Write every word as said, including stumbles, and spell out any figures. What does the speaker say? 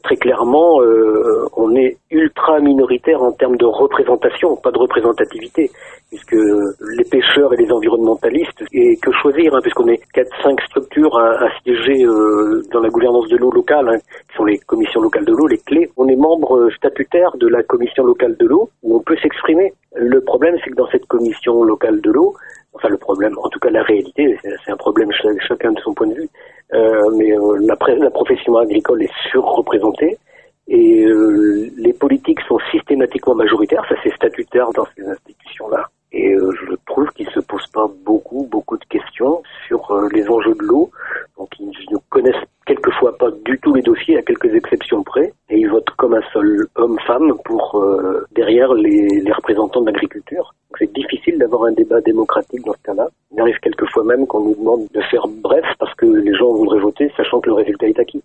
très clairement, euh, on est ultra minoritaire en termes de représentation, pas de représentativité, puisque les pêcheurs et les environnementalistes, et que choisir, hein, puisqu'on est quatre cinq structures à, à siéger euh, dans la gouvernance de l'eau locale, hein, qui sont les commissions locales de l'eau, les clés. On est membre statutaire de la commission locale de l'eau, où on peut s'exprimer. Le problème, c'est que dans cette commission locale de l'eau, enfin le problème, en tout cas la réalité, c'est, c'est un problème ch- chacun de son point de vue, euh, mais euh, la, pré- la profession agricole est surreprésentée, et euh, les politiques sont systématiquement majoritaires, ça c'est statutaire dans ces institutions-là. Et euh, je trouve qu'ils se posent pas beaucoup, beaucoup de questions sur euh, les enjeux de l'eau. Donc ils ne connaissent quelquefois pas du tout les dossiers, à quelques exceptions près. Et ils votent comme un seul homme-femme pour euh, derrière les, les représentants de l'agriculture. Donc c'est difficile d'avoir un débat démocratique dans ce cas-là. Il arrive quelquefois même qu'on nous demande de faire bref parce que les gens voudraient voter, sachant que le résultat est acquis.